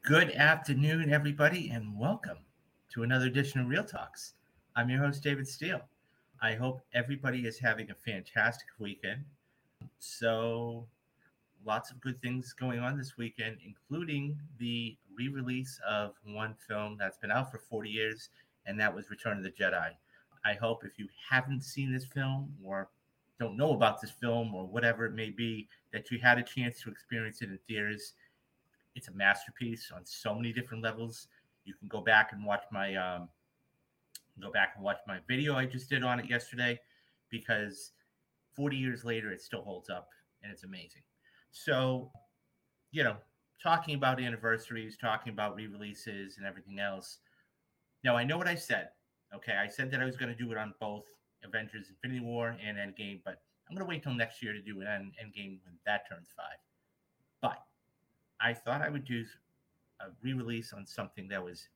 Good afternoon, everybody, and welcome to another edition of Real Talks. I'm your host, David Steele. I hope everybody is having a fantastic weekend. So, lots of good things going on this weekend, including the re release of one film that's been out for 40 years, and that was Return of the Jedi. I hope if you haven't seen this film or don't know about this film or whatever it may be, that you had a chance to experience it in theaters. It's a masterpiece on so many different levels. You can go back and watch my video I just did on it yesterday, because 40 years later it still holds up and it's amazing. So, you know, talking about anniversaries, talking about re-releases and everything else. Now I know what I said. Okay, I said that I was going to do it on both Avengers: Infinity War and Endgame, but I'm going to wait till next year to do it on Endgame when that turns 5. But I thought I would do a re-release on something that was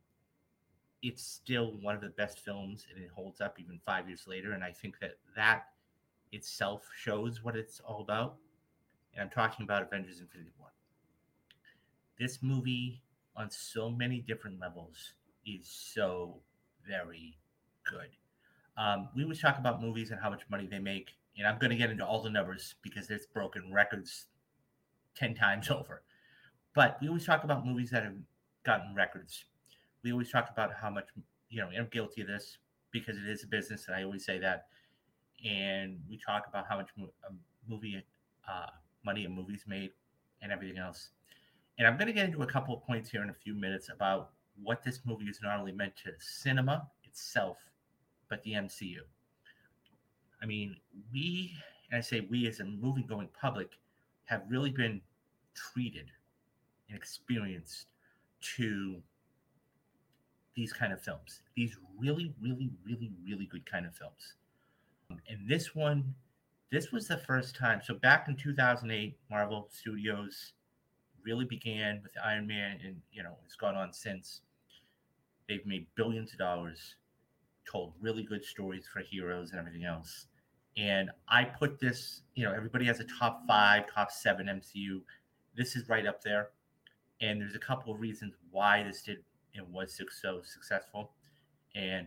it's still one of the best films and it holds up even 5 years later. And I think that itself shows what it's all about. And I'm talking about Avengers: Infinity War. This movie, on so many different levels, is so very good. We always talk about movies and how much money they make. And I'm going to get into all the numbers because there's broken records 10 times over. But we always talk about movies that have gotten records. We always talk about how much, I'm guilty of this because it is a business, and I always say that. And we talk about how much movie uh, money a movie's made and everything else. And I'm going to get into a couple of points here in a few minutes about what this movie is not only meant to cinema itself, but the MCU. I mean, and I say we as a movie going public, have really been treated and experienced to these kind of films, these really, really, really, really good kind of films. And this was the first time. So back in 2008, Marvel Studios really began with Iron Man, and it's gone on since. They've made billions of dollars, told really good stories for heroes and everything else. And I put this, everybody has a top 5, top 7 MCU. This is right up there. And there's a couple of reasons why this did and was so successful. And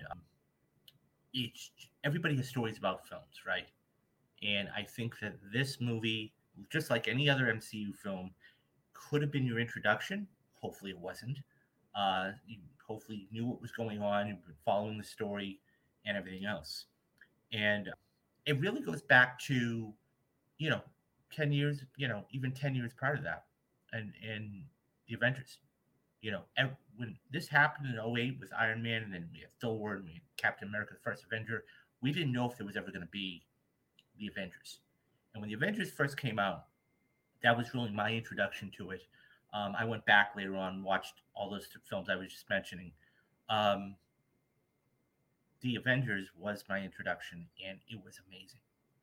everybody has stories about films, right? And I think that this movie, just like any other MCU film, could have been your introduction. Hopefully, it wasn't. You hopefully knew what was going on, you've been following the story and everything else. And it really goes back to, you know, 10 years, even 10 years prior to that, and the Avengers. When this happened in '08 with Iron Man, and then we had Thor, and we had Captain America, the first Avenger, we didn't know if there was ever going to be the Avengers. And when the Avengers first came out, that was really my introduction to it. I went back later on, watched all those films I was just mentioning. Um, the Avengers was my introduction, and it was amazing.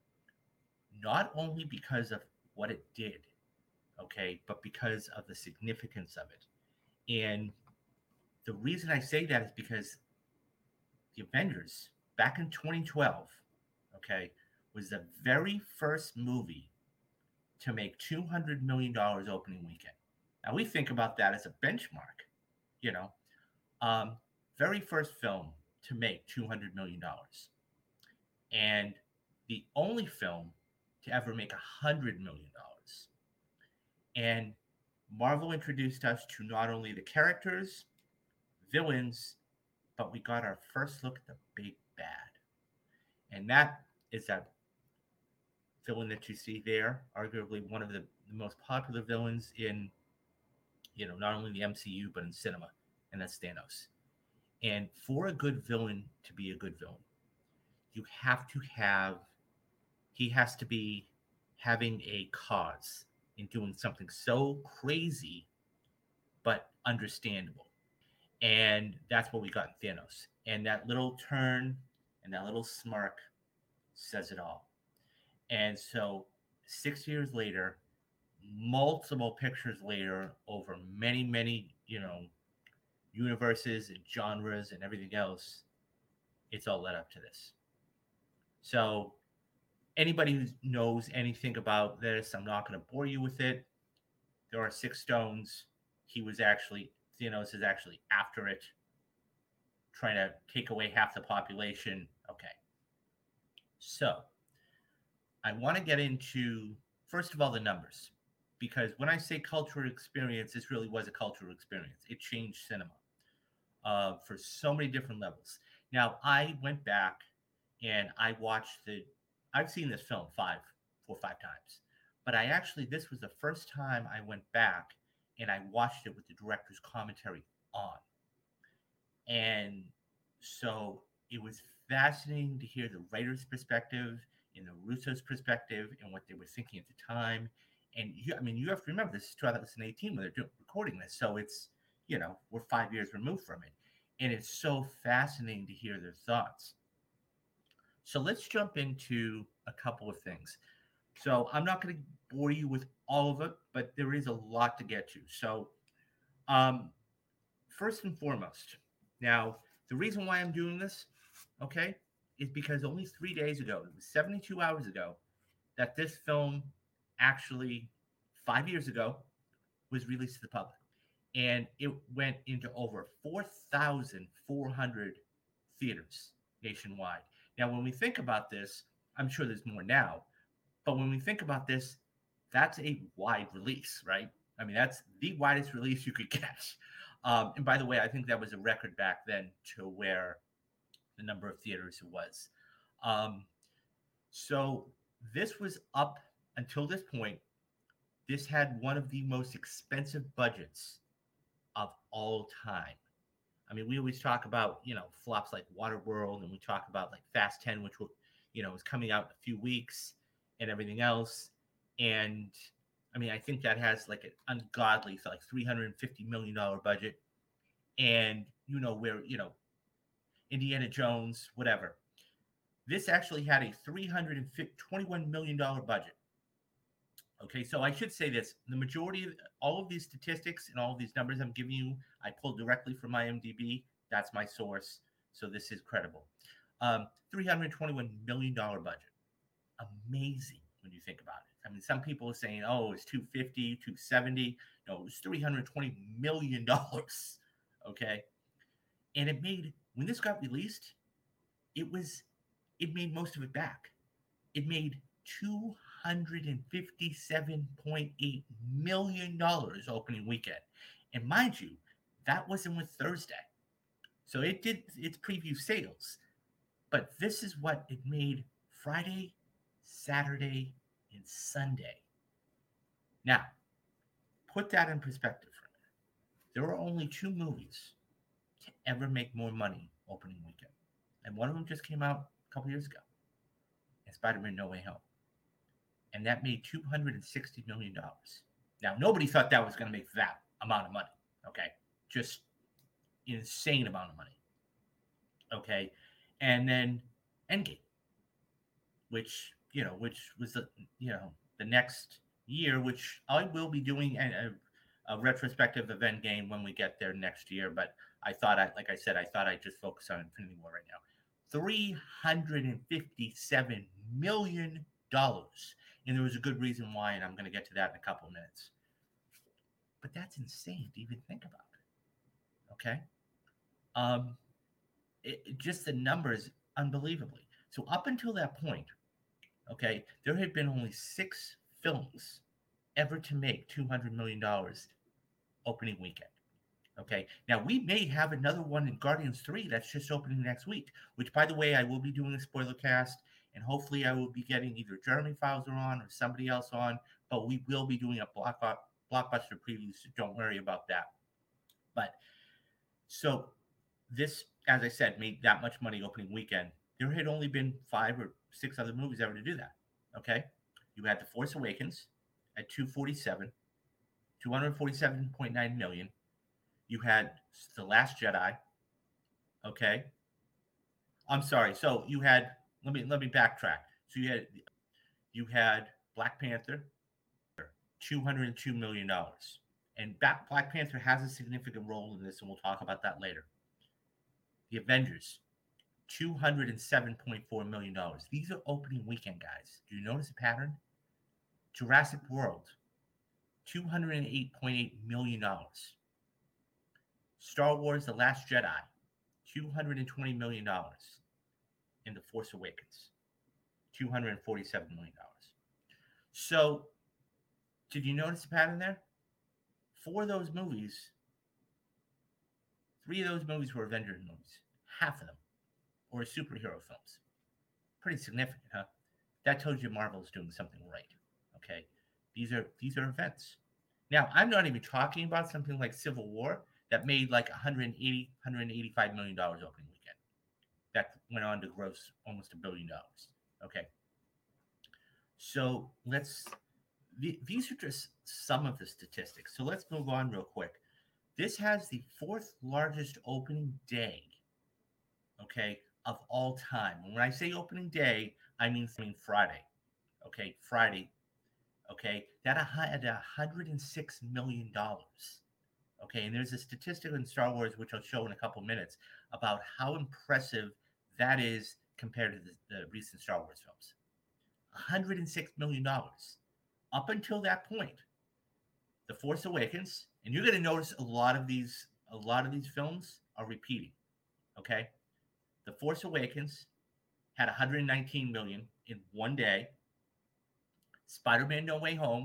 Not only because of what it did, okay, but because of the significance of it. And the reason I say that is because the Avengers back in 2012, okay, was the very first movie to make $200 million opening weekend. Now we think about that as a benchmark, you know, um, very first film to make $200 million, and the only film to ever make $100 million. And Marvel introduced us to not only the characters, villains, but we got our first look at the big bad. And that is that villain that you see there, arguably one of the most popular villains in, not only the MCU, but in cinema, and that's Thanos. And for a good villain to be a good villain, you have to have, he has to be having a cause in doing something so crazy, but understandable. And that's what we got in Thanos. And that little turn and that little smirk says it all. And so 6 years later, multiple pictures later, over many, many, universes and genres and everything else, it's all led up to this. So anybody who knows anything about this, I'm not going to bore you with it. There are 6 stones. Thanos is actually after it, trying to take away half the population. Okay. So I want to get into, first of all, the numbers. Because when I say cultural experience, this really was a cultural experience. It changed cinema for so many different levels. Now, I went back and I've seen this film 4 or 5 times, but this was the first time I went back and I watched it with the director's commentary on. And so it was fascinating to hear the writer's perspective and the Russo's perspective and what they were thinking at the time. And you have to remember this is 2018 when they're recording this, so it's we're 5 years removed from it, and it's so fascinating to hear their thoughts. So let's jump into a couple of things. So I'm not going to bore you with all of it, but there is a lot to get to. So, first and foremost, now the reason why I'm doing this, okay, is because only 3 days ago, it was 72 hours ago, that this film actually 5 years ago was released to the public, and it went into over 4,400 theaters nationwide. Now, when we think about this, I'm sure there's more now, but when we think about this, that's a wide release, right? I mean, that's the widest release you could get. And by the way, I think that was a record back then to where the number of theaters it was. So this was up until this point. This had one of the most expensive budgets of all time. I mean, we always talk about, flops like Waterworld, and we talk about like Fast 10, which is coming out in a few weeks and everything else. And I mean, I think that has like an ungodly, like $350 million budget. And, where, Indiana Jones, whatever. This actually had a $321 million budget. Okay, so I should say this. The majority of all of these statistics and all of these numbers I'm giving you, I pulled directly from IMDb. That's my source. So this is credible. $321 million budget. Amazing when you think about it. I mean, some people are saying, oh, it's 250, 270. No, it was $320 million. Okay. And when this got released, it made most of it back. It made $257.8 million opening weekend. And mind you, that wasn't with Thursday. So it did its preview sales. But this is what it made Friday, Saturday, and Sunday. Now, put that in perspective for a minute. There are only 2 movies to ever make more money opening weekend. And one of them just came out a couple years ago. And Spider-Man No Way Home. And that made $260 million. Now, nobody thought that was going to make that amount of money. Okay. Just insane amount of money. Okay. And then Endgame, which was the next year, which I will be doing a retrospective of Endgame when we get there next year. But I thought I'd just focus on Infinity War right now. $357 million. And there was a good reason why, and I'm going to get to that in a couple of minutes. But that's insane to even think about it. Okay? Just the numbers, unbelievably. So up until that point, okay, there had been only 6 films ever to make $200 million opening weekend. Okay, now we may have another one in Guardians 3 that's just opening next week, which, by the way, I will be doing a spoiler cast, and hopefully I will be getting either Jeremy Fowler on or somebody else on, but we will be doing a blockbuster preview, so don't worry about that. But so this, as I said, made that much money opening weekend. There had only been 5 or 6 other movies ever to do that. Okay, you had The Force Awakens at 247.9 million. You had The Last Jedi. Okay, I'm sorry. So you had let me backtrack. So you had Black Panther, $202 million, and Black Panther has a significant role in this, and we'll talk about that later. The Avengers, $207.4 million. These are opening weekend, guys. Do you notice a pattern? Jurassic World, $208.8 million. Star Wars: The Last Jedi, $220 million. In The Force Awakens, $247 million. So, did you notice a pattern there? 4 of those movies, 3 of those movies were Avengers movies. Half of them were superhero films. Pretty significant, huh? That tells you Marvel's doing something right. Okay, these are events. Now, I'm not even talking about something like Civil War that made like $185 million opening weekend. That went on to gross almost $1 billion. Okay, so these are just some of the statistics. So let's move on real quick. This has the 4th largest opening day, okay, of all time. And when I say opening day, I mean Friday. Okay, Friday. Okay, that had $106 million. Okay, and there's a statistic in Star Wars, which I'll show in a couple minutes, about how impressive that is compared to the recent Star Wars films. $106 million. Up until that point, The Force Awakens, and you're going to notice a lot of these films are repeating. Okay, The Force Awakens had 119 million in one day. Spider-Man: No Way Home,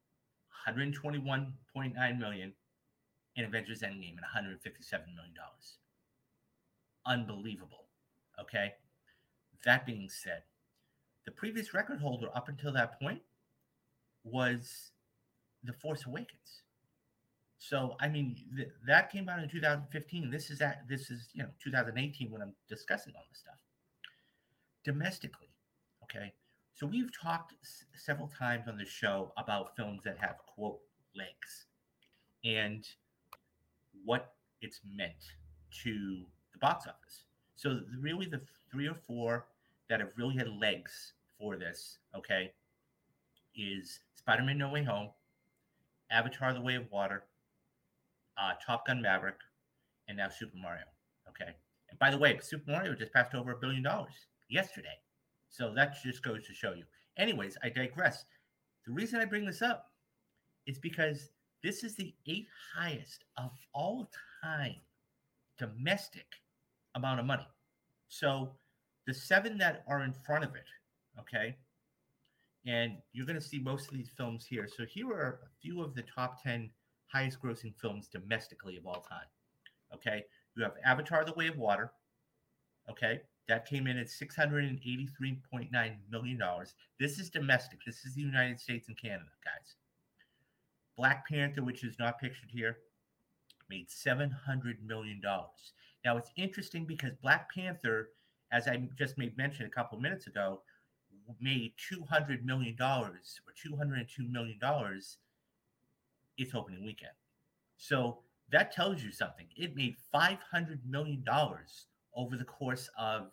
121.9 million, and Avengers: Endgame at $157 million. Unbelievable. Okay. That being said, the previous record holder up until that point was The Force Awakens. So I mean that came out in 2015. This is 2018 when I'm discussing all this stuff. Domestically, okay. So we've talked several times on the show about films that have quote legs and what it's meant to the box office. So really the 3 or 4 that have really had legs for this, okay, is Spider-Man: No Way Home, Avatar: The Way of Water, Top Gun: Maverick, and now Super Mario. Okay, and by the way, Super Mario just passed over $1 billion yesterday, so that just goes to show you. Anyways, I digress. The reason I bring this up is because this is the 8th highest of all time domestic amount of money. So the 7 that are in front of it, okay, and you're going to see most of these films here. So here are a few of the top 10 highest grossing films domestically of all time. Okay, you have Avatar: The Way of Water. Okay, that came in at $683.9 million. This is domestic. This is the United States and Canada, guys. Black Panther, which is not pictured here, made $700 million. Now, it's interesting because Black Panther, as I just made mention a couple of minutes ago, made $200 million or $202 million its opening weekend. So that tells you something. It made $500 million over the course of,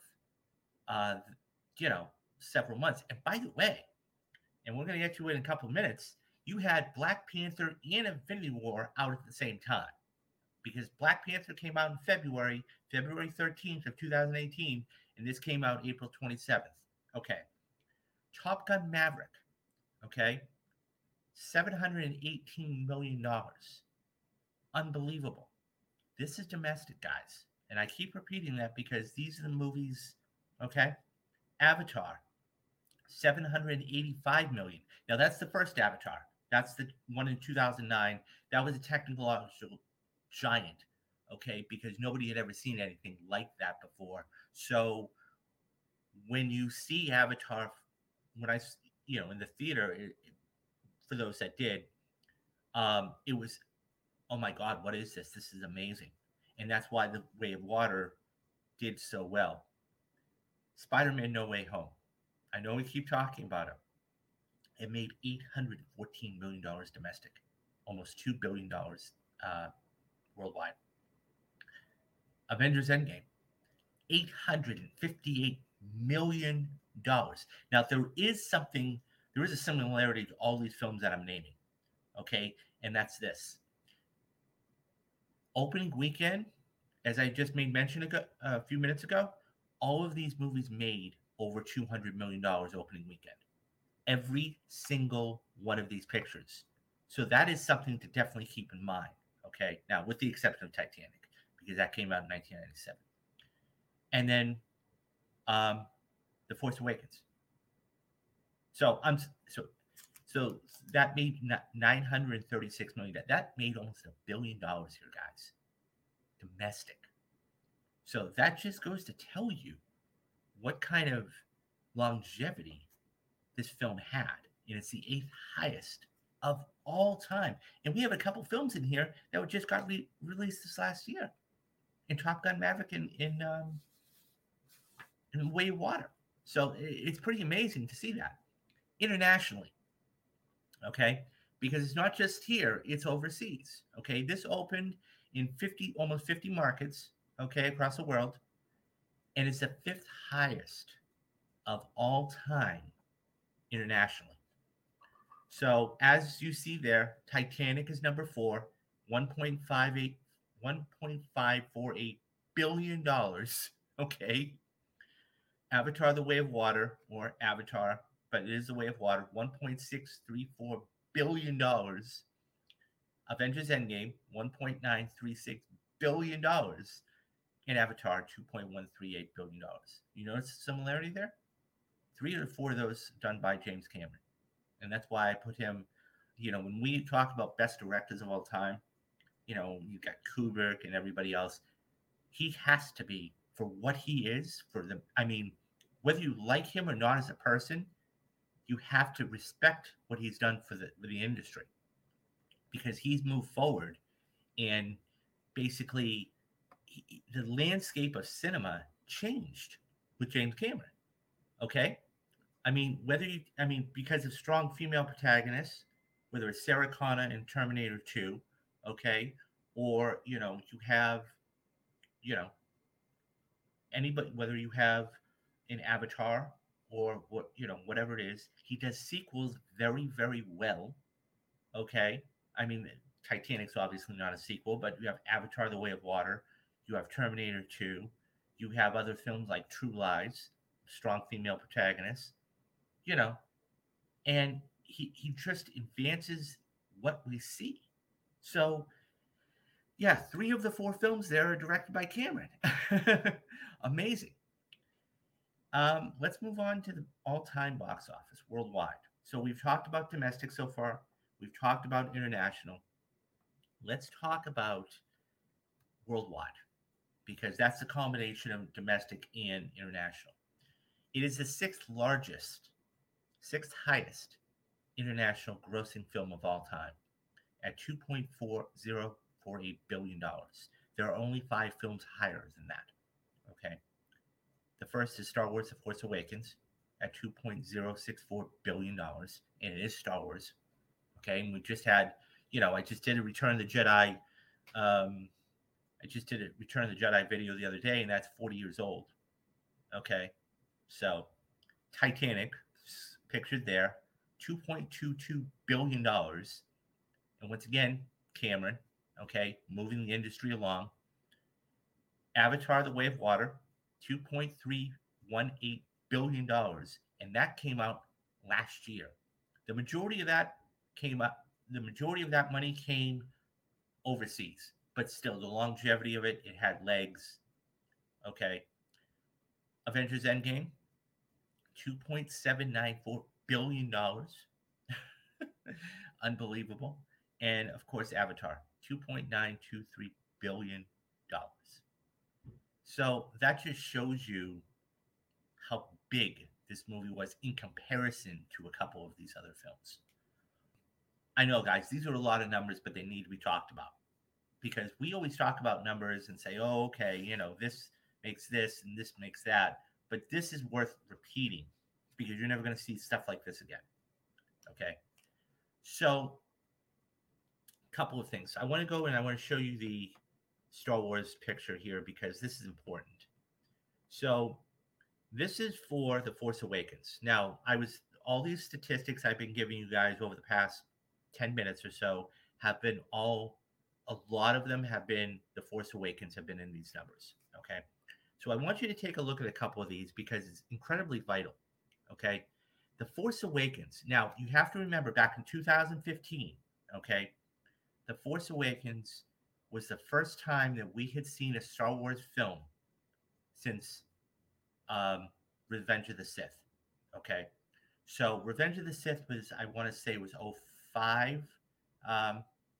several months. And by the way, and we're going to get to it in a couple of minutes, you had Black Panther and Infinity War out at the same time. Because Black Panther came out in February 13th of 2018, and this came out April 27th. Okay. Top Gun: Maverick, okay, $718 million. Unbelievable. This is domestic, guys. And I keep repeating that because these are the movies, okay? Avatar, $785 million. Now, that's the first Avatar. That's the one in 2009. That was a technological giant, okay, because nobody had ever seen anything like that before. So when you see Avatar, when I, in the theater, for those that did, it was, oh my God, what is this? This is amazing. And that's why The Way of Water did so well. Spider-Man: No Way Home. I know we keep talking about it. It made $814 million domestic, almost $2 billion worldwide. Avengers: Endgame, $858 million. Now, there is a similarity to all these films that I'm naming, okay? And that's this. Opening weekend, as I just made mention a few minutes ago, all of these movies made over $200 million opening weekend. Every single one of these pictures. So that is something to definitely keep in mind, okay? Now, with the exception of Titanic. because that came out in 1997. And then The Force Awakens. So so that made $936 million. That made almost $1 billion here, guys. Domestic. So that just goes to tell you what kind of longevity this film had. And it's the 8th highest of all time. And we have a couple films in here that just got released this last year. In Top Gun Maverick and in Way of Water. So it's pretty amazing to see that. Internationally, okay? Because it's not just here, it's overseas, okay? This opened in almost 50 markets, okay, across the world, and it's the 5th highest of all time internationally. So as you see there, Titanic is number 4, $1.548 billion, okay? Avatar: The Way of Water, or Avatar, but it is The Way of Water, $1.634 billion. Avengers Endgame, $1.936 billion. And Avatar, $2.138 billion. You notice the similarity there? 3 or 4 of those done by James Cameron. And that's why I put him, when we talk about best directors of all time, you got Kubrick and everybody else. He has to be, for what he is, whether you like him or not as a person, you have to respect what he's done for the industry, because he's moved forward, and basically the landscape of cinema changed with James Cameron. Okay, because of strong female protagonists, whether it's Sarah Connor in Terminator 2, okay, or you have anybody, whether you have an Avatar or whatever it is, he does sequels very, very well. Okay, Titanic's obviously not a sequel, but you have Avatar: The Way of Water, you have Terminator 2, you have other films like True Lies, strong female protagonists, and he just advances what we see. So yeah, 3 of the 4 films there are directed by Cameron. Amazing. Let's move on to the all-time box office worldwide. So we've talked about domestic so far. We've talked about international. Let's talk about worldwide, because that's a combination of domestic and international. It is the 6th highest international grossing film of all time at $2.4048 billion. There are only 5 films higher than that. Okay. The first is Star Wars: The Force Awakens at $2.064 billion, and it is Star Wars. Okay, and we just had, I just did a Return of the Jedi. I just did a Return of the Jedi video the other day, and that's 40 years old. Okay, so Titanic, pictured there, $2.22 billion, and once again, Cameron, okay, moving the industry along. Avatar: The Way of Water, $2.318 billion, and that came out last year. The majority of that money came overseas, but still, the longevity of it had legs. Okay. Avengers Endgame, $2.794 billion. Unbelievable. And of course, Avatar, $2.923 billion. So that just shows you how big this movie was in comparison to a couple of these other films. I know, guys, these are a lot of numbers, but they need to be talked about, because we always talk about numbers and say, oh, okay, this makes this and this makes that. But this is worth repeating, because you're never going to see stuff like this again. Okay. So a couple of things. I want to go and I want to show you the Star Wars picture here, because this is important. So this is for The Force Awakens. Now, all these statistics I've been giving you guys over the past 10 minutes or so have been a lot of them have been The Force Awakens have been in these numbers. Okay. So I want you to take a look at a couple of these, because it's incredibly vital. Okay. The Force Awakens. Now, you have to remember, back in 2015, okay, The Force Awakens was the first time that we had seen a Star Wars film since Revenge of the Sith. Okay. So Revenge of the Sith was, I want to say, was 05. Um,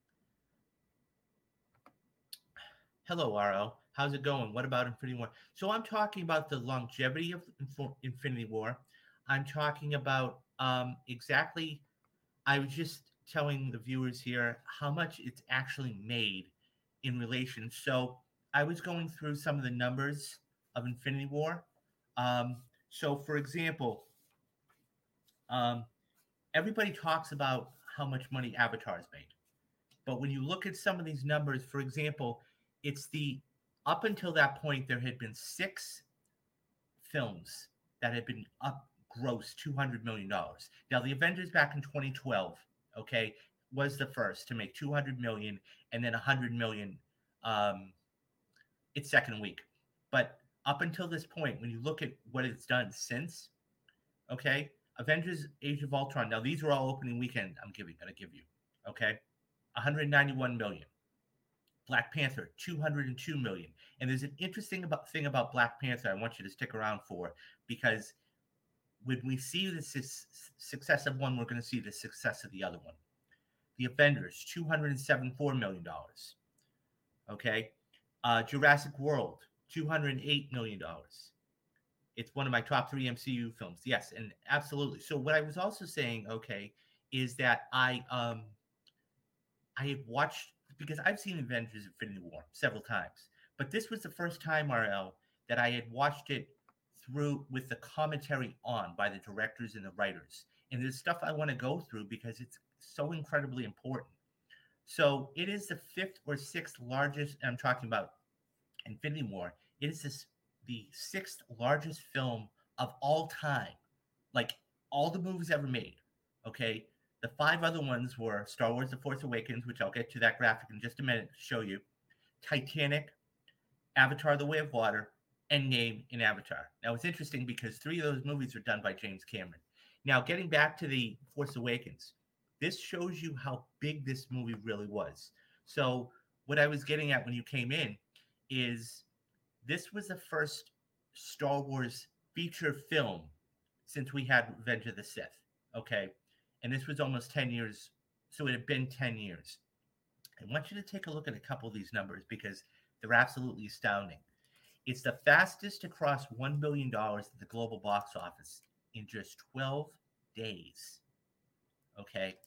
Hello, RO. How's it going? What about Infinity War? So I'm talking about the longevity of Infinity War. I'm talking about exactly. I was just telling the viewers here how much it's actually made in relation. So I was going through some of the numbers of Infinity War. Um, so, for example, um, everybody talks about how much money Avatar has made. But when you look at some of these numbers, for example, it's the up until that point, there had been 6 films that had been up gross $200 million. Now, the Avengers back in 2012, okay, was the first to make 200 million and then 100 million its second week. But up until this point, when you look at what it's done since, okay, Avengers Age of Ultron, now these are all opening weekend gonna give you, okay, 191 million. Black Panther, 202 million. And there's an interesting thing about Black Panther I want you to stick around for, because when we see the success of one, we're going to see the success of the other one. The Avengers, $274 million. Okay. Jurassic World, $208 million. It's one of my top 3 MCU films. Yes, and absolutely. So what I was also saying, okay, is that I had watched, because I've seen Avengers Infinity War several times, but this was the first time, RL, that I had watched it through with the commentary on by the directors and the writers. And there's stuff I want to go through because it's so incredibly important. So it is the 5th or 6th largest, and I'm talking about Infinity War. It is the 6th largest film of all time, like all the movies ever made. Okay. The 5 other ones were Star Wars The Force Awakens, which I'll get to that graphic in just a minute to show you, Titanic, Avatar The Way of Water, Endgame, and Avatar. Now, it's interesting because 3 of those movies are done by James Cameron. Now, getting back to The Force Awakens, this shows you how big this movie really was. So, what I was getting at when you came in is this was the first Star Wars feature film since we had Revenge of the Sith. Okay. And this was almost 10 years. So it had been 10 years. I want you to take a look at a couple of these numbers because they're absolutely astounding. It's the fastest to cross $1 billion at the global box office in just 12 days. Okay.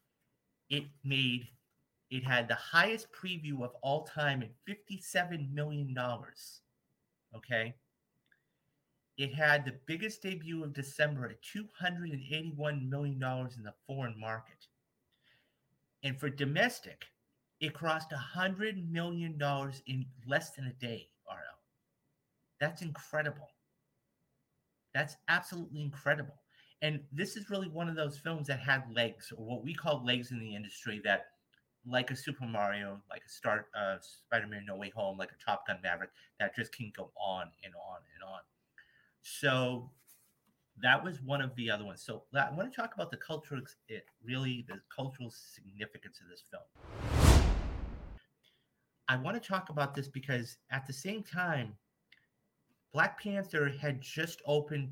It had the highest preview of all time at $57 million. Okay. It had the biggest debut of December at $281 million in the foreign market. And for domestic, it crossed $100 million in less than a day, RL. That's incredible. That's absolutely incredible. And this is really one of those films that had legs, or what we call legs in the industry, that like a Super Mario, like a Spider-Man No Way Home, like a Top Gun Maverick, that just can go on and on and on. So that was one of the other ones. So I want to talk about the cultural significance of this film. I want to talk about this because at the same time, Black Panther had just opened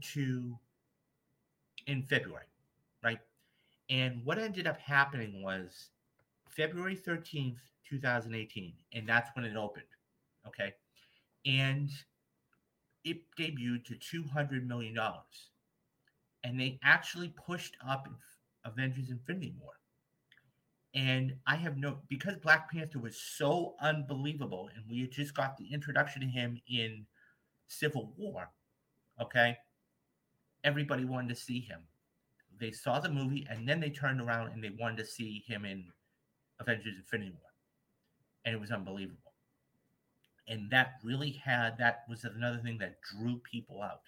in February, right? And what ended up happening was February 13th, 2018, and that's when it opened, okay? And it debuted to $200 million. And they actually pushed up Avengers Infinity War. And I have because Black Panther was so unbelievable, and we had just got the introduction to him in Civil War, okay? Everybody wanted to see him. They saw the movie, and then they turned around and they wanted to see him in Avengers Infinity War. And it was unbelievable. And that was another thing that drew people out.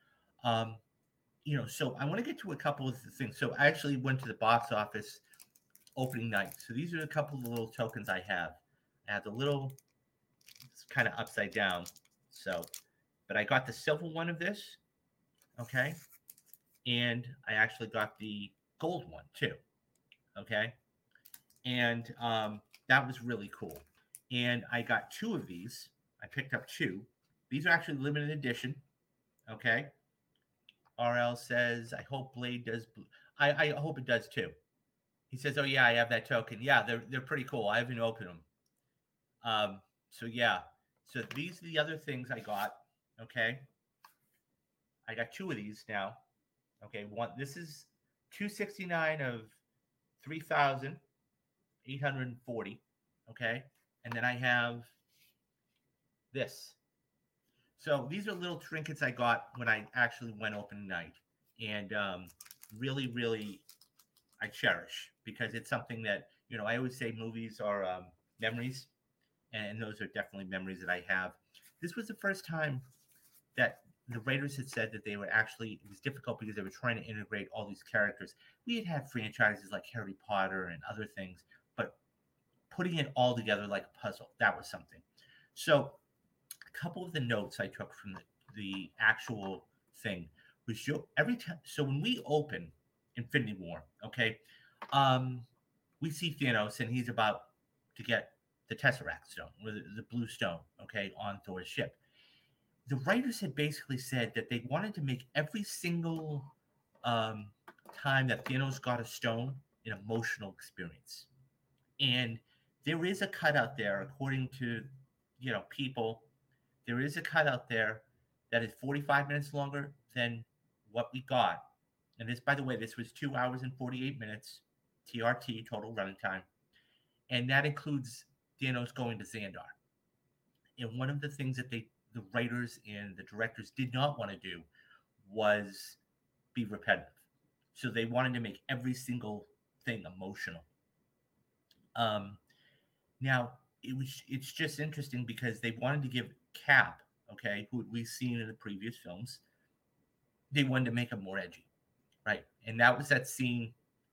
So I want to get to a couple of the things. So I actually went to the box office opening night. So these are a couple of the little tokens I have. I have the little, it's kind of upside down. So, but I got the silver one of this. Okay. And I actually got the gold one too. Okay. And that was really cool. And I got two of these. I picked up two. These are actually limited edition. Okay. RL says, I hope Blade does. I hope it does too. He says, oh, yeah, I have that token. Yeah, they're pretty cool. I haven't opened them. So, yeah. So these are the other things I got. Okay. I got two of these now. Okay. One, this is 269 of 3,840. Okay. And then I have this. So these are little trinkets I got when I actually went open night, and really, really, I cherish because it's something that I always say movies are memories, and those are definitely memories that I have. This was the first time that the writers had said that they were actually, it was difficult because they were trying to integrate all these characters. We had franchises like Harry Potter and other things, but putting it all together like a puzzle, that was something. So a couple of the notes I took from the actual thing was every time. So when we open Infinity War, okay, we see Thanos and he's about to get the Tesseract stone or the blue stone, okay, on Thor's ship. The writers had basically said that they wanted to make every single time that Thanos got a stone an emotional experience. And there is a cut out there, according to people. There is a cut out there that is 45 minutes longer than what we got. And this, by the way, this was 2 hours and 48 minutes, TRT, total running time. And that includes Thanos going to Xandar. And one of the things that the writers and the directors did not want to do was be repetitive. So they wanted to make every single thing emotional. Now, it's just interesting because they wanted to give Cap, okay, who we've seen in the previous films, they wanted to make him more edgy, right? And that was that scene,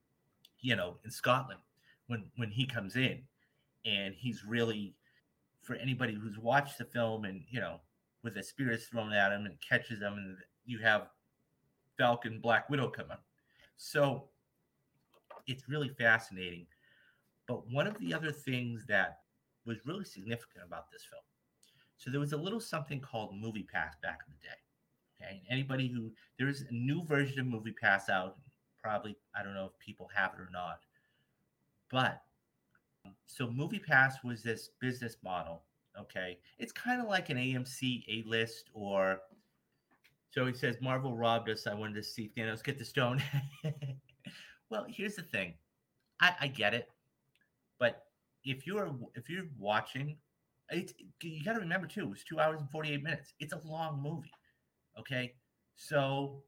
in Scotland when he comes in, and he's really, for anybody who's watched the film and with the spears thrown at him and catches them, and you have Falcon, Black Widow come up. So it's really fascinating. But one of the other things that was really significant about this film, so there was a little something called Movie Pass back in the day. Okay, and anybody there is a new version of Movie Pass out. Probably, I don't know if people have it or not, but so Movie Pass was this business model. Okay, it's kind of like an AMC A-list, or so he says Marvel robbed us. I wanted to see Thanos get the stone. Well, here's the thing. I get it, but if you're watching, you got to remember too. It was 2 hours and 48 minutes. It's a long movie. Okay, so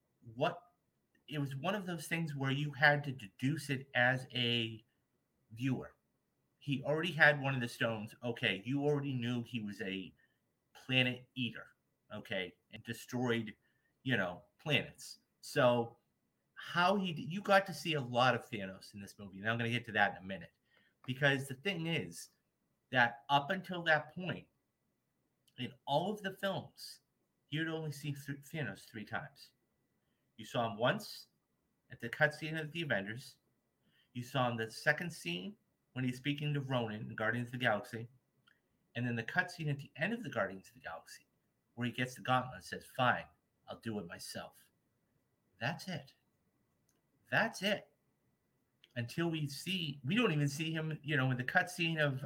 it was one of those things where you had to deduce it as a viewer. He already had one of the stones. Okay, you already knew he was a planet eater. Okay, and destroyed, planets. So you got to see a lot of Thanos in this movie, and I'm going to get to that in a minute, because the thing is that up until that point, in all of the films, you'd only see Thanos 3 times. You saw him once at the cutscene of the Avengers. You saw him the second scene when he's speaking to Ronan in Guardians of the Galaxy. And then the cutscene at the end of the Guardians of the Galaxy, where he gets the gauntlet and says, fine, I'll do it myself. That's it. That's it. Until we don't even see him, in the cutscene of,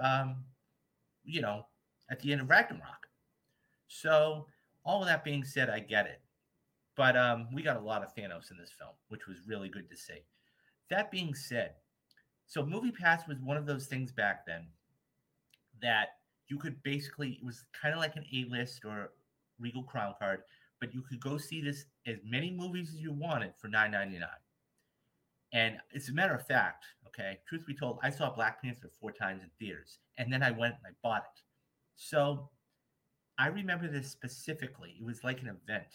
at the end of Ragnarok. So, all of that being said, I get it. But we got a lot of Thanos in this film, which was really good to see. That being said, so Movie Pass was one of those things back then that you could basically, it was kind of like an A-list or Regal Crown card, but you could go see this as many movies as you wanted for $9.99. And it's a matter of fact, okay, truth be told, I saw Black Panther 4 times in theaters, and then I went and I bought it. So I remember this specifically. It was like an event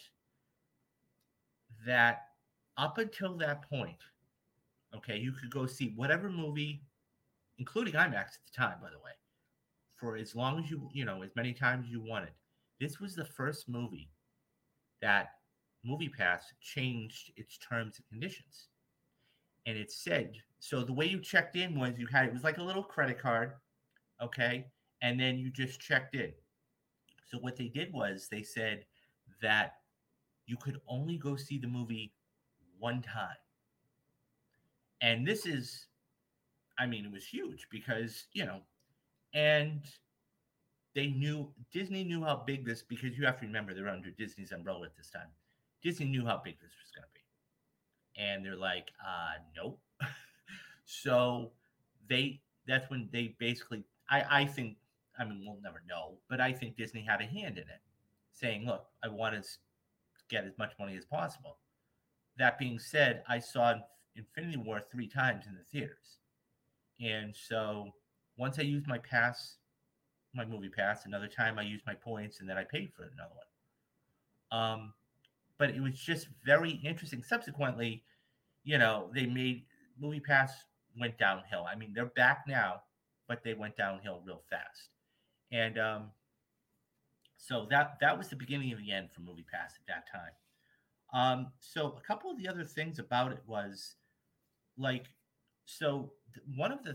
that up until that point, okay, you could go see whatever movie, including IMAX at the time, by the way, for as long as as many times as you wanted. This was the first movie that Movie Pass changed its terms and conditions. And it said, so the way you checked in was it was like a little credit card, okay? and then you just checked in. So what they did was they said that you could only go see the movie one time. And this is, I mean, it was huge because, and Disney knew how big this, because you have to remember they're under Disney's umbrella at this time. Disney knew how big this was going to be. And they're like, nope. So that's when they basically, I think, I mean, we'll never know, but I think Disney had a hand in it, saying, look, I want to get as much money as possible. That being said, I saw Infinity War 3 times in the theaters. And so once I used my movie pass, another time I used my points, and then I paid for another one. But it was just very interesting. Subsequently, they made movie pass went downhill. I mean, they're back now, but they went downhill real fast. And so that was the beginning of the end for movie pass at that time. So a couple of the other things about it was like, so one of the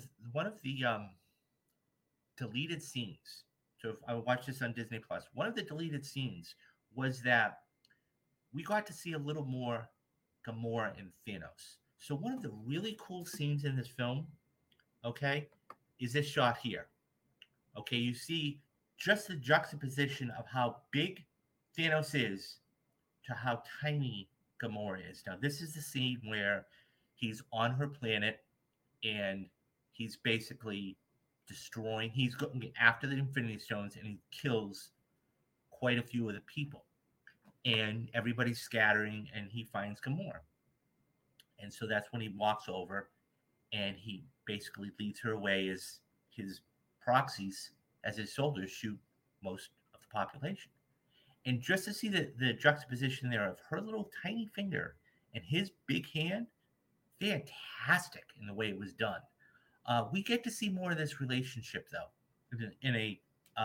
deleted scenes. So if I watched this on Disney Plus, one of the deleted scenes was that we got to see a little more Gamora and Thanos. So one of the really cool scenes in this film, okay, is this shot here. Okay, you see just the juxtaposition of how big Thanos is to how tiny Gamora is. Now, this is the scene where he's on her planet and he's basically he's going after the Infinity Stones, and he kills quite a few of the people. And everybody's scattering, and he finds Gamora. And so that's when he walks over and he basically leads her away as his proxies, as his soldiers shoot most of the population. And just to see the juxtaposition there of her little tiny finger and his big hand, fantastic in the way it was done. We get to see more of this relationship though, in a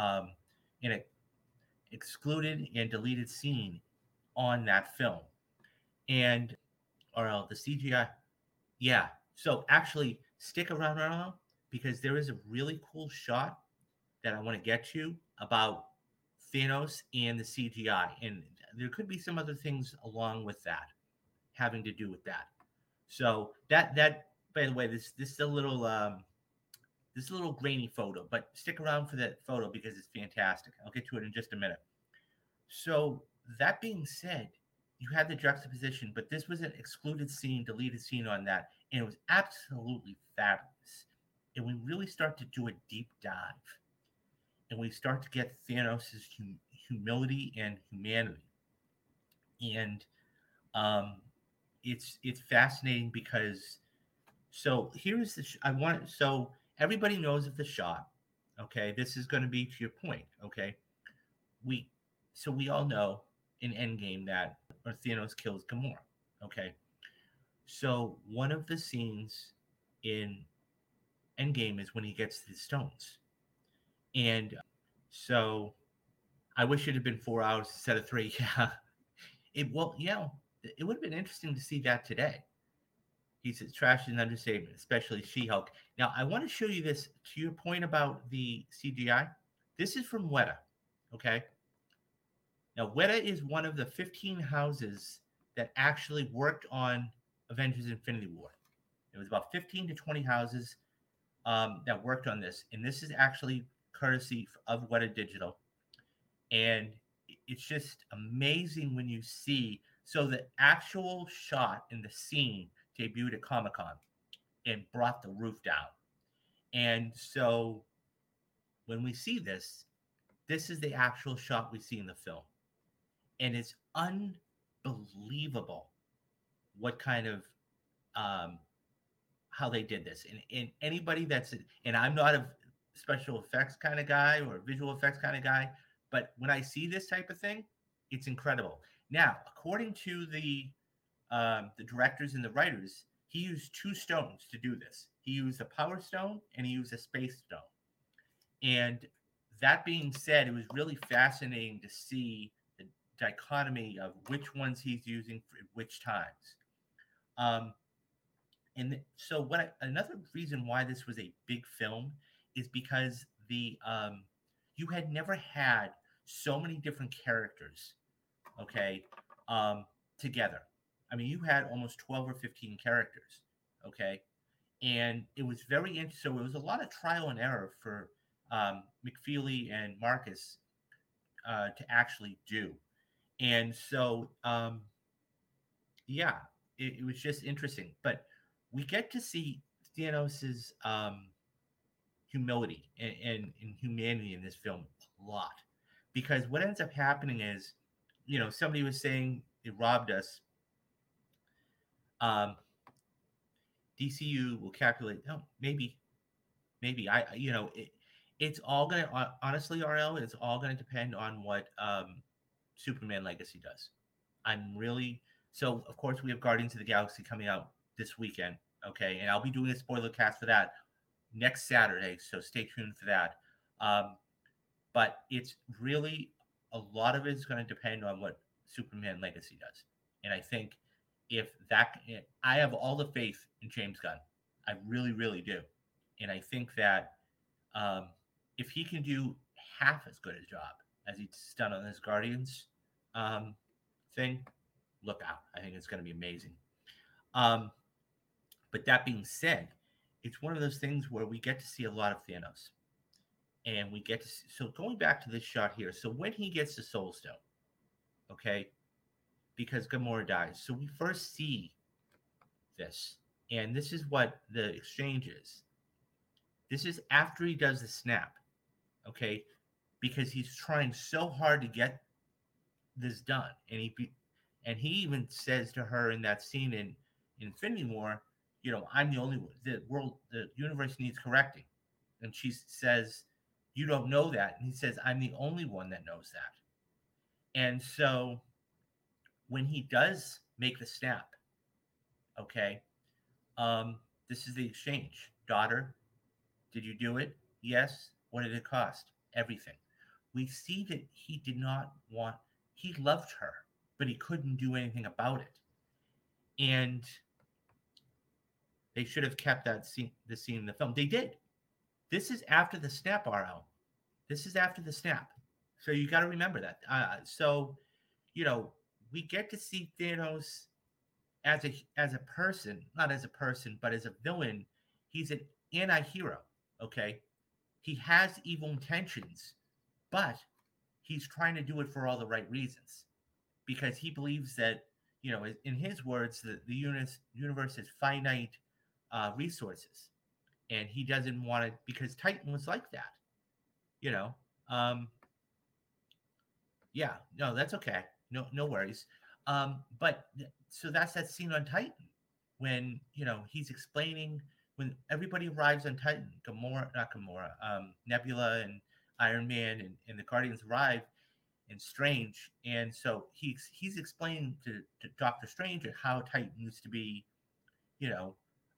excluded and deleted scene on that film, and or the CGI. Yeah. So actually, stick around now, because there is a really cool shot that I want to get to about Thanos and the CGI, and there could be some other things along with that, having to do with that. So that by the way, this is a little grainy photo, but stick around for that photo because it's fantastic. I'll get to it in just a minute. So that being said, you had the juxtaposition, but this was an excluded scene, deleted scene on that, and it was absolutely fabulous. And we really start to do a deep dive, and we start to get Thanos' humility and humanity, and it's fascinating because so here's the so everybody knows of the shot. Okay, this is going to be to your point. Okay, we all know in Endgame that or Thanos kills Gamora. Okay, so one of the scenes in Endgame is when he gets the stones, and so I wish it had been 4 hours instead of 3. Yeah, it would have been interesting to see that today. He says trash is an understatement, especially She-Hulk. Now, I want to show you this to your point about the CGI. This is from Weta, okay? Now, Weta is one of the 15 houses that actually worked on Avengers Infinity War. It was about 15 to 20 houses that worked on this. And this is actually courtesy of Weta Digital. And it's just amazing when you see. So the actual shot in the scene debuted at Comic-Con and brought the roof down. And so when we see this is the actual shot we see in the film. And it's unbelievable what kind of how they did this. And anybody and I'm not a special effects kind of guy or visual effects kind of guy, but when I see this type of thing, it's incredible. Now, according to the directors and the writers, he used 2 stones to do this. He used a Power Stone and he used a Space Stone. And that being said, it was really fascinating to see the dichotomy of which ones he's using for which times. And so another reason why this was a big film is because the you had never had so many different characters, okay, together. I mean, you had almost 12 or 15 characters, okay, and it was very interesting. So it was a lot of trial and error for McFeely and Marcus to actually do. And so, yeah, it was just interesting. But we get to see Thanos's humility and humanity in this film a lot, because what ends up happening is, somebody was saying it robbed us. Um, DCU will calculate. No, maybe it's all gonna honestly, RL. It's all gonna depend on what Superman Legacy does. I'm really so. Of course, we have Guardians of the Galaxy coming out this weekend. Okay, and I'll be doing a spoiler cast for that next Saturday. So stay tuned for that. Um, but it's really a lot of it is going to depend on what Superman Legacy does, and I think if that, I have all the faith in James Gunn. I really, really do, and I think that if he can do half as good a job as he's done on this Guardians um, thing, look out. I think it's going to be amazing. Um, but that being said, it's one of those things where we get to see a lot of Thanos. And we get to see, so going back to this shot here. So when he gets the Soul Stone, okay, because Gamora dies. So we first see this. And this is what the exchange is. This is after he does the snap, okay, because he's trying so hard to get this done. And he even says to her in that scene in Infinity War, I'm the only one. The universe needs correcting. And she says, you don't know that. And he says, I'm the only one that knows that. And so when he does make the snap, okay, this is the exchange. Daughter, did you do it? Yes. What did it cost? Everything. We see that he loved her, but he couldn't do anything about it. And they should have kept the scene in the film. They did. This is after the snap, RL. This is after the snap. So you got to remember that. So, we get to see Thanos as a person, not as a person, but as a villain. He's an anti-hero, okay? He has evil intentions, but he's trying to do it for all the right reasons, because he believes that, in his words, the universe has finite resources, and he doesn't want it because Titan was like that, you know. Yeah, no, that's okay. No worries. But so that's that scene on Titan when he's explaining when everybody arrives on Titan, not Gamora, Nebula and Iron Man and the Guardians arrive, and Strange, and so he's explaining to Doctor Strange how Titan used to be, you know,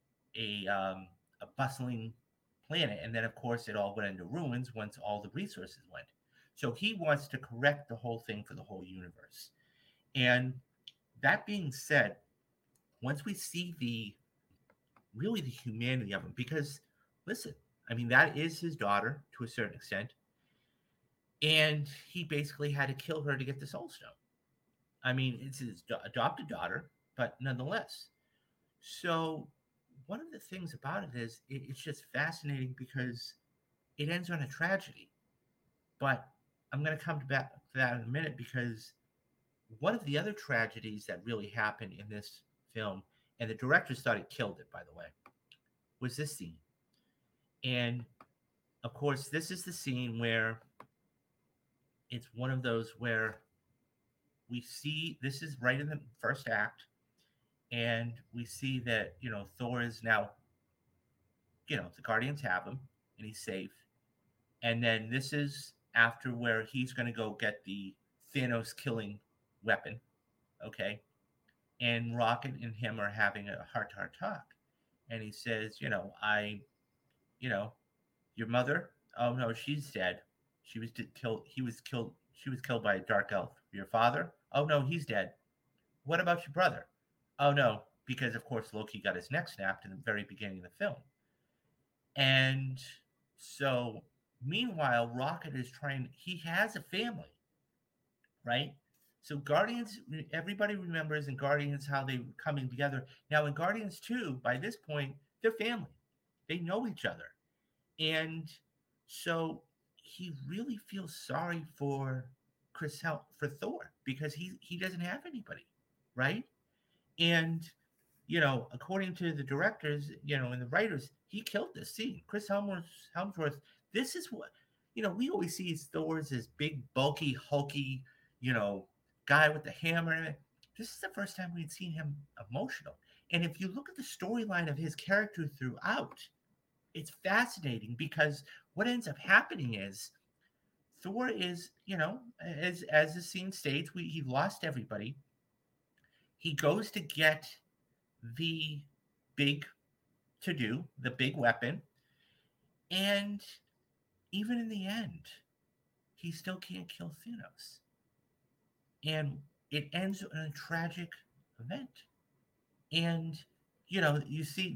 a bustling planet, and then of course it all went into ruins once all the resources went. So he wants to correct the whole thing for the whole universe. And that being said, once we see the humanity of him, because listen, I mean, that is his daughter to a certain extent, and he basically had to kill her to get the Soul Stone. I mean, it's his adopted daughter, but nonetheless. So one of the things about it is it's just fascinating because it ends on a tragedy. But I'm going to come back to that in a minute, because one of the other tragedies that really happened in this film, and the directors thought it killed it, by the way, was this scene. And of course, this is the scene where it's one of those where we see this is right in the first act, and we see that Thor is now, the Guardians have him and he's safe. And then this is after where he's going to go get the Thanos killing weapon, okay? And Rocket and him are having a heart-to-heart talk, and he says, your mother, oh no, she's dead. She was killed. He was killed. She was killed by a dark elf. Your father, oh no, he's dead. What about your brother? Oh no, because of course Loki got his neck snapped in the very beginning of the film. And so Meanwhile, Rocket is he has a family, right? So Guardians, everybody remembers in Guardians how they were coming together. Now in Guardians 2, by this point, they're family. They know each other. And so he really feels sorry for for Thor, because he doesn't have anybody, right? And according to the directors, and the writers, he killed this scene. Chris Helmsworth. This is what we always see Thor as big, bulky, hulky, guy with the hammer. This is the first time we'd seen him emotional. And if you look at the storyline of his character throughout, it's fascinating, because what ends up happening is Thor is, as the scene states, he lost everybody. He goes to get the big the big weapon, and even in the end, he still can't kill Thanos. And it ends in a tragic event. And you see,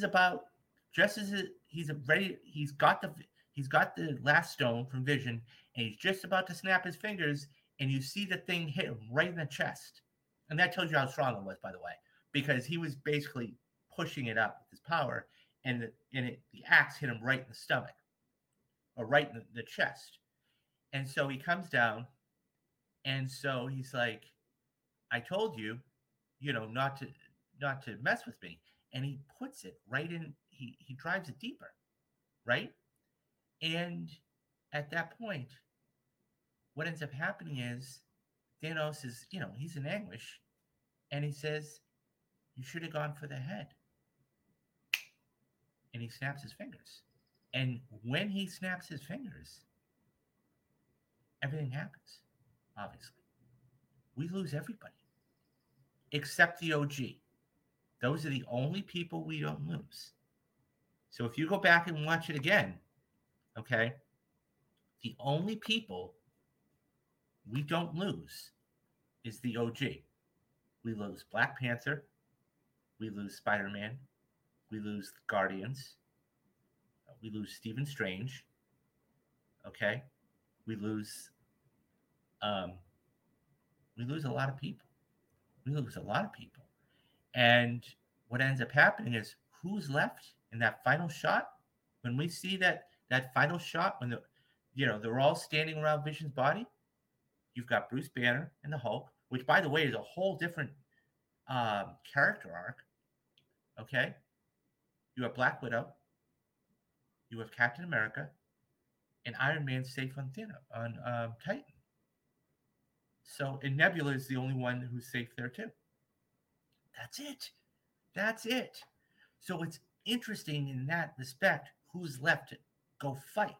he's got the last stone from Vision, and he's just about to snap his fingers, and you see the thing hit him right in the chest. And that tells you how strong it was, by the way, because he was basically pushing it up with his power, and the axe hit him right in the stomach, or right in the chest. And so he comes down, and so he's like, I told you, not to mess with me. And he puts it right in, he drives it deeper, right? And at that point, what ends up happening is Thanos is, he's in anguish, and he says, you should have gone for the head. And he snaps his fingers. And when he snaps his fingers, everything happens, obviously. We lose everybody, except the OG. Those are the only people we don't lose. So if you go back and watch it again, okay, the only people we don't lose is the OG. We lose Black Panther. We lose Spider-Man. We lose Guardians. We lose Stephen Strange. Okay, we lose a lot of people. And what ends up happening is, who's left in that final shot? When we see that final shot, when they're all standing around Vision's body, you've got Bruce Banner and the Hulk, which, by the way, is a whole different character arc. Okay, you have Black Widow, you have Captain America, and Iron Man safe on Titan. So, and Nebula is the only one who's safe there too. That's it. So it's interesting in that respect who's left to go fight.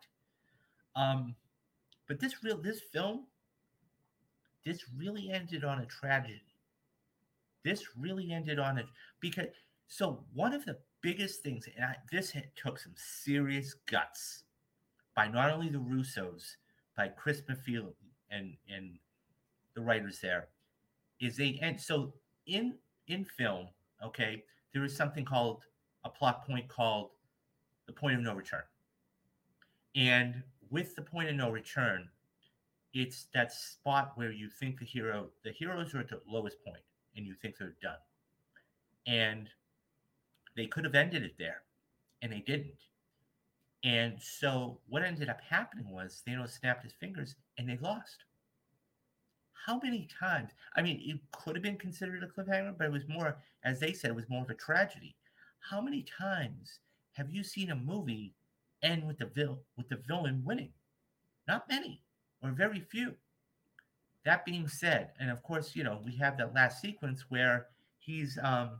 But this film really ended on a tragedy. This really ended on it because one of the biggest things, and this took some serious guts by not only the Russos, by Chris McFeely and the writers there, is in film, okay, there is something called a plot point called the point of no return. And with the point of no return, it's that spot where you think the heroes are at the lowest point and you think they're done. And they could have ended it there, and they didn't. And so what ended up happening was Thanos snapped his fingers and they lost. How many times? I mean, it could have been considered a cliffhanger, but it was more, as they said, it was more of a tragedy. How many times have you seen a movie end with the villain winning? Not many, or very few. That being said, and of course, we have that last sequence where he's,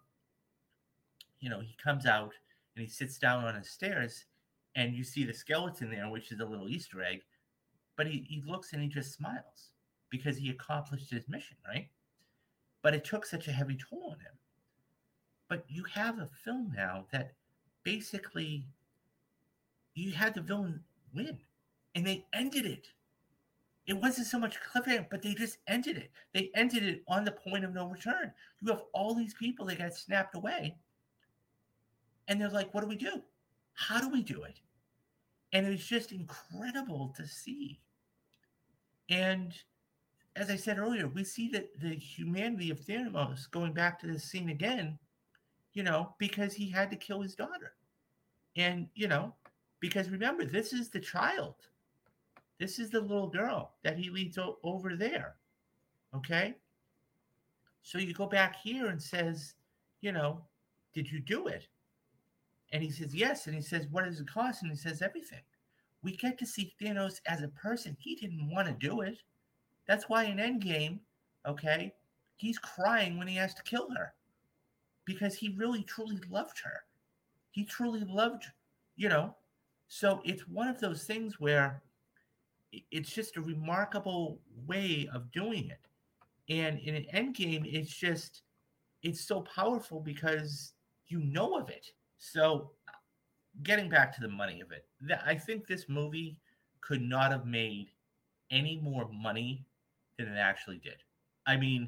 he comes out and he sits down on his stairs, and you see the skeleton there, which is a little Easter egg, but he looks and he just smiles because he accomplished his mission, right? But it took such a heavy toll on him. But you have a film now that basically you had the villain win, and they ended it. It wasn't so much a cliffhanger, but they just ended it. They ended it on the point of no return. You have all these people that got snapped away, and they're like, what do we do? How do we do it? And it was just incredible to see. And as I said earlier, we see that the humanity of Thanos going back to this scene again, because he had to kill his daughter. And, because remember, this is the child. This is the little girl that he leads over there. Okay? So you go back here and says, you know, did you do it? And he says, yes. And he says, what does it cost? And he says, everything. We get to see Thanos as a person. He didn't want to do it. That's why in Endgame, okay, he's crying when he has to kill her because he really, truly loved her. He truly loved, you know. So it's one of those things where it's just a remarkable way of doing it. And in an Endgame, it's so powerful because you know of it. So getting back to the money of it, I think this movie could not have made any more money than it actually did. I mean,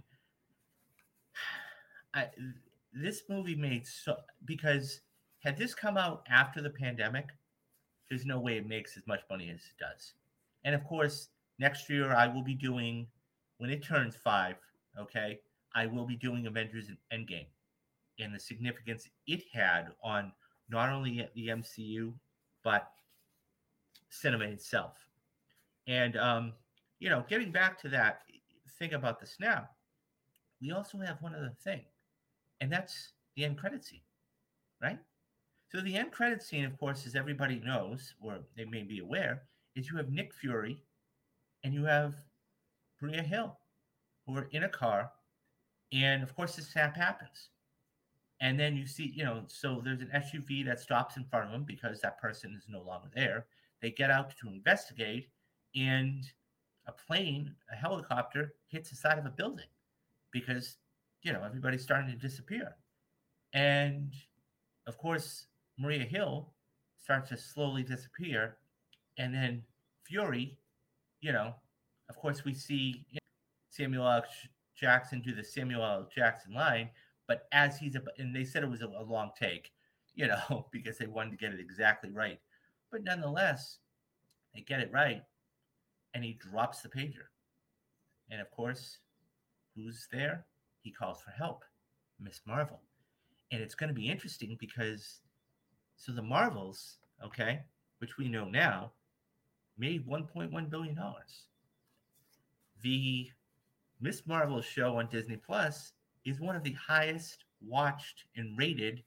I, this movie made so because had this come out after the pandemic, there's no way it makes as much money as it does. And of course, next year I will be doing when it turns 5. Okay, I will be doing Avengers Endgame and the significance it had on not only the MCU but cinema itself. And getting back to that thing about the snap, we also have one other thing, and that's the end credit scene, right? So the end credit scene, of course, as everybody knows, or they may be aware, is you have Nick Fury and you have Maria Hill, who are in a car, and of course the snap happens. And then you see, so there's an SUV that stops in front of them because that person is no longer there. They get out to investigate, and a helicopter hits the side of a building because, everybody's starting to disappear. And of course, Maria Hill starts to slowly disappear. And then Fury, of course, we see Samuel L. Jackson do the Samuel L. Jackson line, but and they said it was a long take, because they wanted to get it exactly right. But nonetheless, they get it right, and he drops the pager. And of course, who's there? He calls for help, Miss Marvel. And it's going to be interesting because, so the Marvels, okay, which we know now, made $1.1 billion. The Miss Marvel show on Disney Plus is one of the highest watched and rated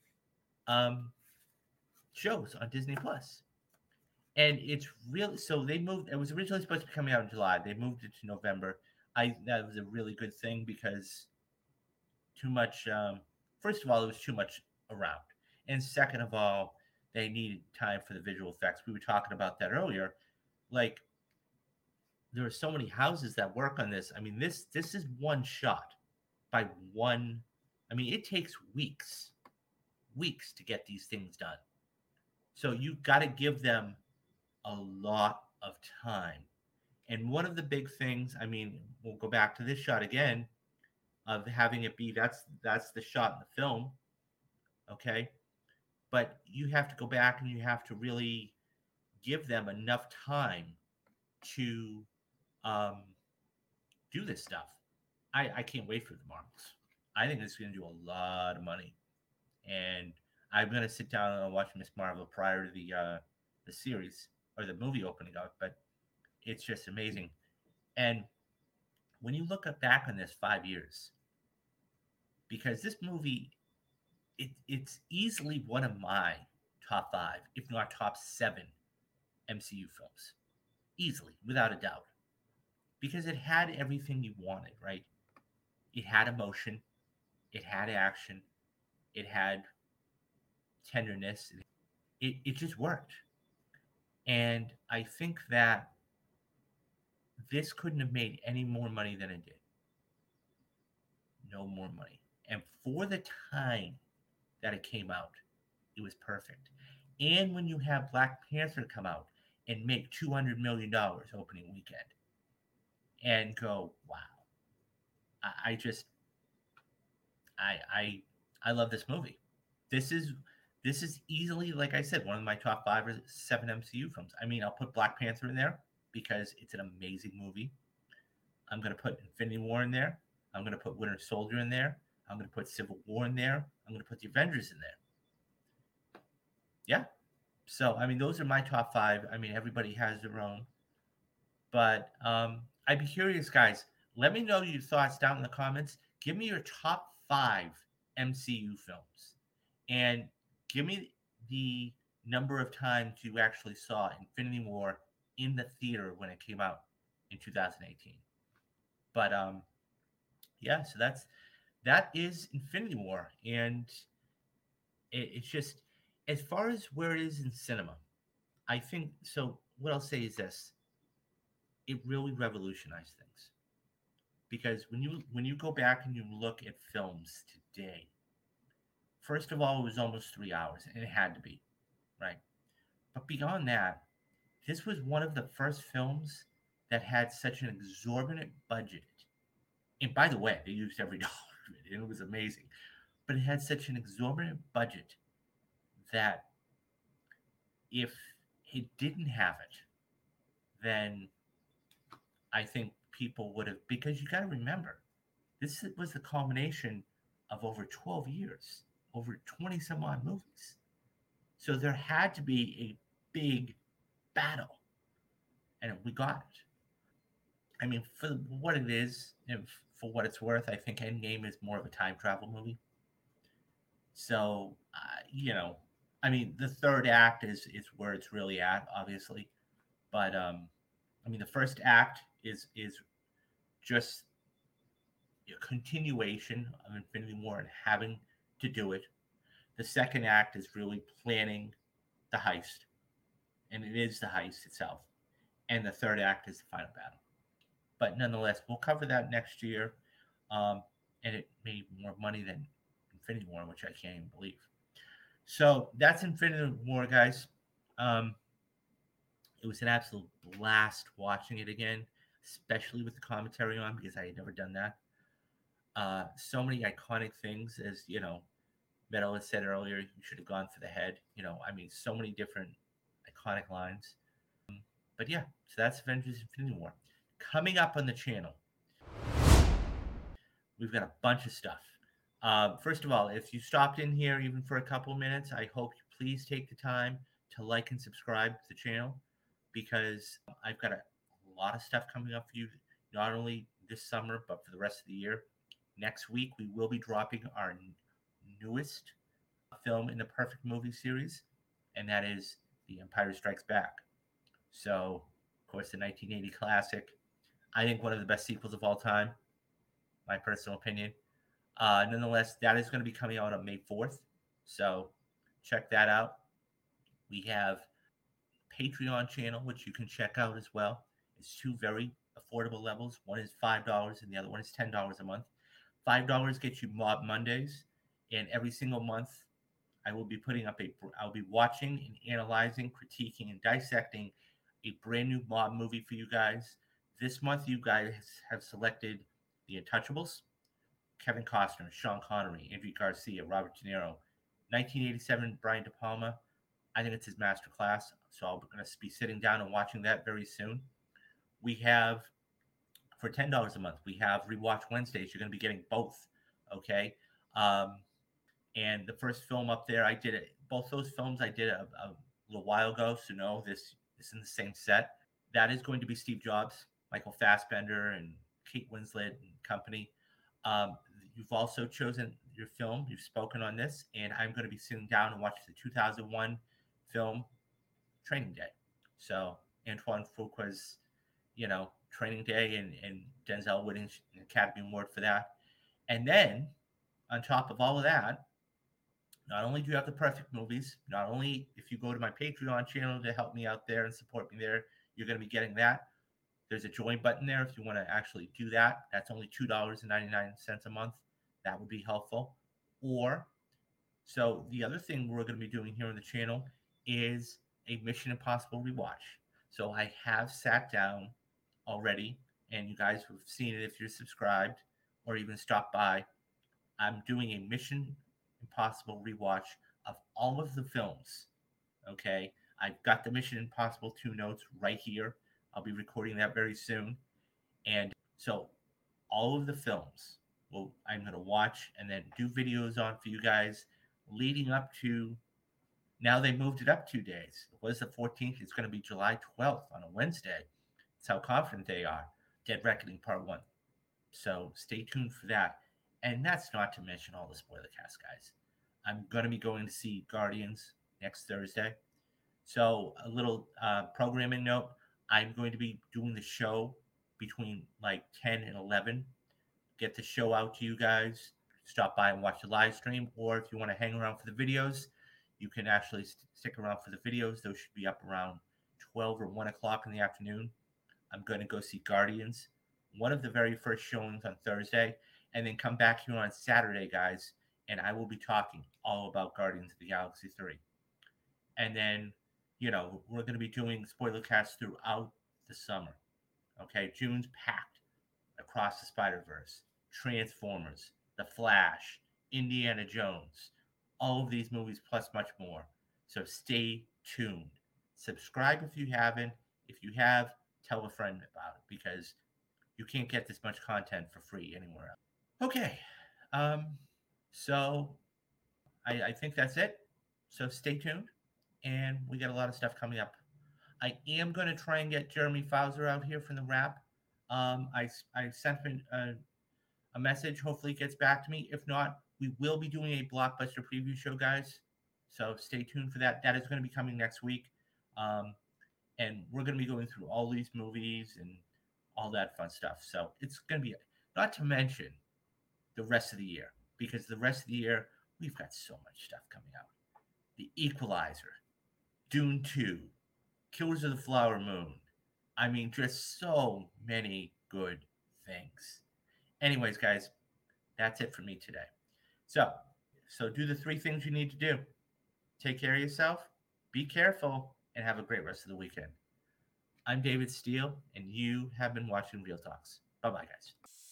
shows on Disney Plus. And it's really, so they moved, it was originally supposed to be coming out in July. They moved it to November. That was a really good thing because too much, first of all, it was too much around. And second of all, they needed time for the visual effects. We were talking about that earlier. Like, there are so many houses that work on this. I mean, this is one shot by one. I mean, it takes weeks to get these things done. So you got to give them a lot of time. And one of the big things, I mean, we'll go back to this shot again of having it be that's the shot in the film, okay? But you have to go back and you have to really give them enough time to do this stuff. I can't wait for the Marvels. I think it's going to do a lot of money, and I'm going to sit down and watch Miss Marvel prior to the series or the movie opening up. But it's just amazing. And when you look back on this 5 years, because this movie, it's easily one of my top 5, if not top 7 MCU films, easily, without a doubt, because it had everything you wanted, right? It had emotion, it had action, it had tenderness. It just worked. And I think that this couldn't have made any more money than it did. No more money. And for the time that it came out, it was perfect. And when you have Black Panther come out and make $200 million opening weekend and go, wow, I love this movie. This is This is easily, like I said, one of my top 5 or 7 MCU films. I mean, I'll put Black Panther in there because it's an amazing movie. I'm going to put Infinity War in there. I'm going to put Winter Soldier in there. I'm going to put Civil War in there. I'm going to put the Avengers in there. Yeah. So, I mean, those are my top 5. I mean, everybody has their own. But I'd be curious, guys. Let me know your thoughts down in the comments. Give me your top 5 MCU films. And give me the number of times you actually saw Infinity War in the theater when it came out in 2018. But yeah, so that is Infinity War, and it's just as far as where it is in cinema. I think so. What I'll say is this: it really revolutionized things because when you go back and you look at films today, first of all, it was almost 3 hours, and it had to be right. But beyond that, this was one of the first films that had such an exorbitant budget. And by the way, they used every dollar of it, and it was amazing. But it had such an exorbitant budget that if it didn't have it, then I think people would have, because you got to remember, this was the culmination of over 12 years, over 20 some odd movies. So there had to be a big battle, and we got it. I mean, for what it is, and for what it's worth, I think Endgame is more of a time travel movie. So, I mean, the third act is where it's really at, obviously. But I mean, the first act is just a continuation of Infinity War and having to do it. The second act is really planning the heist, and it is the heist itself. And the third act is the final battle. But nonetheless, we'll cover that next year. Um, and it made more money than Infinity War, which I can't even believe. So that's Infinity War, guys. Um, it was an absolute blast watching it again, especially with the commentary on because I had never done that. So many iconic things, as Metal had said earlier. You should have gone for the head. I mean, so many different iconic lines. But yeah, so that's Avengers: Infinity War. Coming up on the channel, we've got a bunch of stuff. First of all, if you stopped in here even for a couple of minutes, I hope you please take the time to like and subscribe to the channel because I've got a lot of stuff coming up for you, not only this summer, but for the rest of the year. Next week, we will be dropping our newest film in the Perfect Movie series, and that is The Empire Strikes Back. So, of course, the 1980 classic. I think one of the best sequels of all time, my personal opinion. Nonetheless, that is going to be coming out on May 4th. So check that out. We have Patreon channel, which you can check out as well. It's 2 very affordable levels. One is $5 and the other one is $10 a month. $5 gets you Mob Mondays, and every single month I will be I'll be watching and analyzing, critiquing, and dissecting a brand new Mob movie for you guys. This month, you guys have selected The Untouchables, Kevin Costner, Sean Connery, Andy Garcia, Robert De Niro, 1987, Brian De Palma. I think it's his masterclass. So I'm going to be sitting down and watching that very soon. We have, for $10 a month, we have Rewatch Wednesdays. You're going to be getting both. Okay. And the first film up there, I did it. Both those films I did a little while ago. So no, this is in the same set. That is going to be Steve Jobs, Michael Fassbender, and Kate Winslet and company. You've also chosen your film. You've spoken on this, and I'm going to be sitting down and watching the 2001 film Training Day. So Antoine Fuqua's, Training Day, and Denzel winning an Academy Award for that. And then on top of all of that, not only do you have the perfect movies, not only if you go to my Patreon channel to help me out there and support me there, you're going to be getting that. There's a join button there if you want to actually do that. That's only $2.99 a month. That would be helpful. So the other thing we're going to be doing here on the channel is a Mission Impossible rewatch. So I have sat down already, and you guys have seen it if you're subscribed or even stopped by. I'm doing a Mission Impossible rewatch of all of the films. Okay, I've got the Mission Impossible 2 notes right here. I'll be recording that very soon. And so all of the films I'm going to watch and then do videos on for you guys leading up to. Now they moved it up 2 days. It was the 14th. It's going to be July 12th on a Wednesday. That's how confident they are. Dead Reckoning Part 1. So stay tuned for that. And that's not to mention all the spoiler cast, guys. I'm going to be going to see Guardians next Thursday. So a little programming note. I'm going to be doing the show between like 10 and 11. Get the show out to you guys. Stop by and watch the live stream. Or if you want to hang around for the videos, you can actually stick around for the videos. Those should be up around 12 or 1 o'clock in the afternoon. I'm going to go see Guardians, one of the very first showings on Thursday, and then come back here on Saturday, guys, and I will be talking all about Guardians of the Galaxy 3. And then, we're going to be doing spoiler casts throughout the summer. Okay, June's packed. Across the Spider-Verse, Transformers, The Flash, Indiana Jones, all of these movies plus much more. So stay tuned. Subscribe if you haven't. If you have, tell a friend about it because you can't get this much content for free anywhere else. Okay, so I think that's it. So stay tuned, and we got a lot of stuff coming up. I am going to try and get Jeremy Fowler out here from the Wrap. I sent him a message. Hopefully, he gets back to me. If not, we will be doing a blockbuster preview show, guys. So stay tuned for that. That is going to be coming next week, and we're going to be going through all these movies and all that fun stuff. So it's going to be, not to mention the rest of the year, because the rest of the year we've got so much stuff coming out. The Equalizer, Dune 2, Killers of the Flower Moon. I mean, just so many good things. Anyways, guys, that's it for me today. So do the 3 things you need to do. Take care of yourself, be careful, and have a great rest of the weekend. I'm David Steele, and you have been watching Real Talks. Bye-bye, guys.